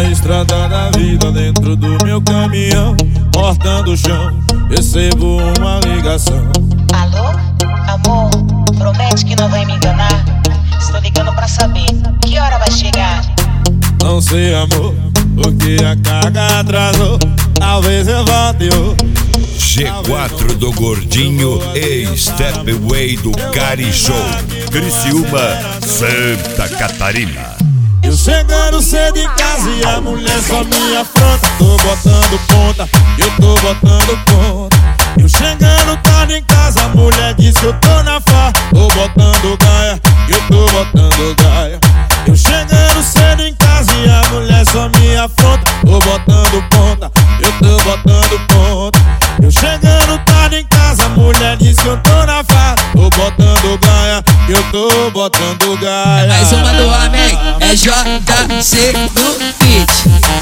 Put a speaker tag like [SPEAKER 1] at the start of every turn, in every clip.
[SPEAKER 1] A estrada da vida dentro do meu caminhão, cortando o chão, recebo uma ligação.
[SPEAKER 2] Alô, amor, promete que não vai me enganar. Estou ligando pra saber que hora vai chegar.
[SPEAKER 1] Não sei, amor, porque a carga atrasou. Talvez eu volte hoje.
[SPEAKER 3] G4 do Gordinho e Stepway do Cari Show, Criciúma, Santa Catarina.
[SPEAKER 1] Eu chegando cedo em casa e a mulher só me afronta. Tô botando ponta, eu tô botando ponta. Eu chegando tarde em casa, a mulher diz que eu tô na farra. Tô botando gaia, eu tô botando gaia. Eu chegando cedo em casa e a mulher só me afronta. Tô botando ponta, eu tô botando ponta. Eu chegando tarde em casa, a mulher diz que eu tô na farra. Tô botando gaia, eu tô botando gaia.
[SPEAKER 4] Mais uma do homem, é JC do beat.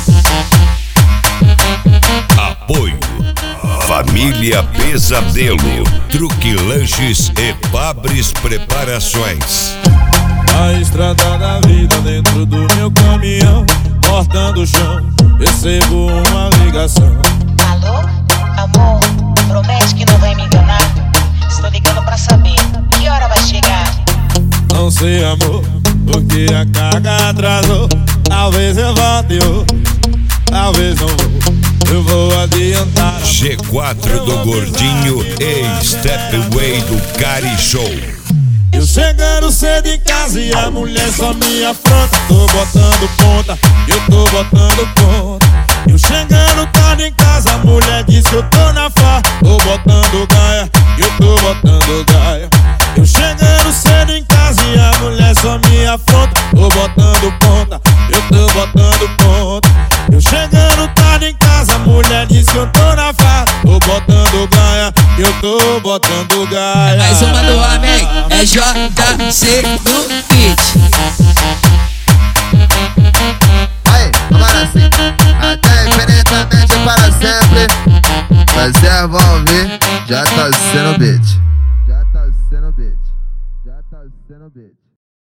[SPEAKER 3] Apoio Família Pesadelo, Truque Lanches e Fabris Preparações.
[SPEAKER 1] A estrada da vida dentro do meu caminhão, cortando o chão, recebo uma ligação.
[SPEAKER 2] Alô, amor, promete que não vai me enganar. Estou ligando pra saber que hora vai chegar.
[SPEAKER 1] Não sei, amor, porque a carga atrasou. Talvez eu volte hoje, talvez não vou. Eu vou adiantar.
[SPEAKER 3] G4 do Gordinho e Stepway do Cari Show.
[SPEAKER 1] Eu chegando cedo em casa e a mulher só me afronta. Tô botando ponta, eu tô botando ponta. Eu chegando tarde em casa, a mulher diz que eu tô na farra. Tô botando gaia, eu tô botando gaia. Eu chegando cedo em casa e a mulher só me afronta. Tô botando ponta, eu tô botando ponta. Eu chegando tarde em casa, a mulher diz que eu tô na farra. Tô botando gaia, eu tô botando gaia.
[SPEAKER 4] Mais uma do homem, é JC do beat.
[SPEAKER 5] Aí, agora sim, até infinitamente para sempre. Vocês vão ouvir, já tá sendo beat. Já tá sendo beat. Já tá sendo beat.